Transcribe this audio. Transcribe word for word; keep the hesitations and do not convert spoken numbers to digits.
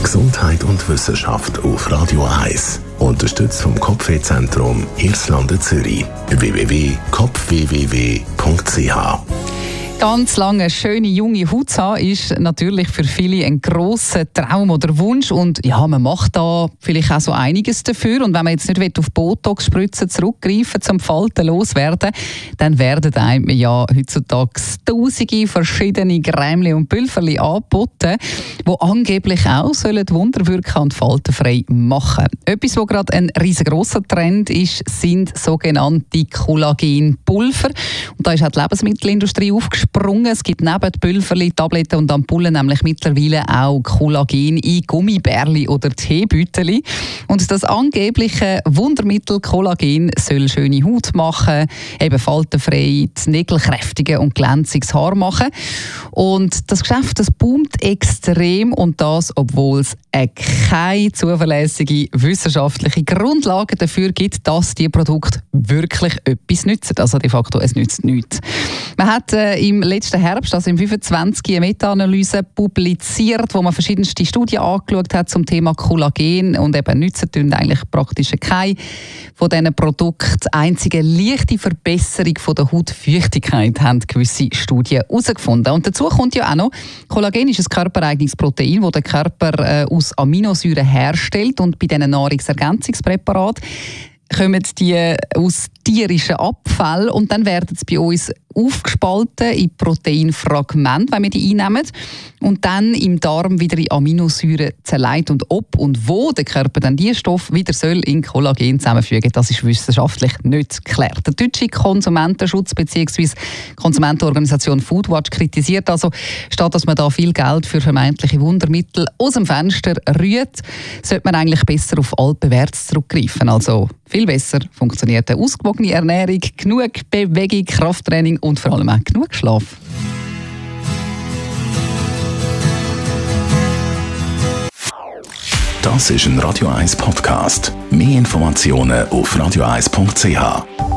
Gesundheit und Wissenschaft auf Radio eins. Unterstützt vom Kopfwehzentrum Irlande Zürich. w w w punkt kopf w w w punkt c h. Ganz lange schöne junge Haut zu haben, ist natürlich für viele ein grosser Traum oder Wunsch. Und ja, man macht da vielleicht auch so einiges dafür. Und wenn man jetzt nicht auf Botox-Spritzen zurückgreifen zum Falten loswerden, dann werden einem ja heutzutage tausende verschiedene Grämli und Pülverli angeboten, die angeblich auch sollen Wunder wirken und faltenfrei machen. Etwas, was gerade ein riesengroßer Trend ist, sind sogenannte Kollagenpulver. Und da ist auch die Lebensmittelindustrie aufgesprungen. Es gibt neben Pülverli, Tabletten und Ampullen nämlich mittlerweile auch Kollagen in Gummibärli oder Teebüteli. Und das angebliche Wundermittel Kollagen soll schöne Haut machen, eben faltenfrei, die Nägel kräftigen und glänziges Haar machen. Und das Geschäft, das boomt extrem, und das, obwohl es keine zuverlässige wissenschaftliche Grundlage dafür gibt, dass die Produkte wirklich etwas nützen. Also de facto, es nützt nichts. Man hat äh, im letzten Herbst, also im fünfundzwanzig, eine Meta-Analyse publiziert, wo man verschiedenste Studien angeschaut hat zum Thema Kollagen, und eben nützen tun eigentlich praktisch keine von diesen Produkten. Einzige leichte Verbesserung von der Hautfeuchtigkeit haben gewisse Studien herausgefunden. Und dazu kommt ja auch noch, Kollagen ist ein körpereigenes Protein, das der Körper äh, aus Aminosäuren herstellt, und bei diesen Nahrungsergänzungspräparaten kommen die aus tierischen Abfällen, und dann werden sie bei uns aufgespalten in Proteinfragmente, wenn wir die einnehmen, und dann im Darm wieder in Aminosäuren zerlegt. Und ob und wo der Körper dann diese Stoffe wieder soll in Kollagen zusammenfügen, das ist wissenschaftlich nicht geklärt. Der deutsche Konsumentenschutz bzw. Konsumentenorganisation Foodwatch kritisiert also, statt dass man da viel Geld für vermeintliche Wundermittel aus dem Fenster rührt, sollte man eigentlich besser auf altbewährtes zurückgreifen. Also viel besser funktioniert eine ausgewogene Ernährung, genug Bewegung, Krafttraining und vor allem auch genug Schlaf. Das ist ein Radio eins Podcast. Mehr Informationen auf radio eins punkt c h.